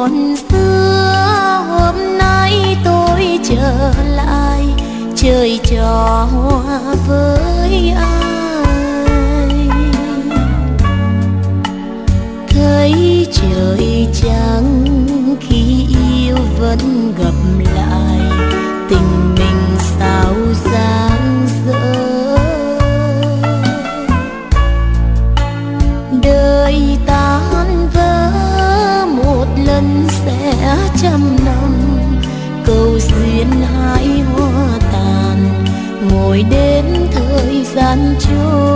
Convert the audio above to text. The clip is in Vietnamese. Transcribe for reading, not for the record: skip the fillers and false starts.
còn xưa hôm nay tôi trở lại chơi trò hoa với ai. Thấy trời trắng khi yêu vẫn gặp lại, tình mình sao dang dở. Đời tan vỡ một lần sẽ trăm năm, câu duyên hai hoa tàn ngồi đến thời gian trôi.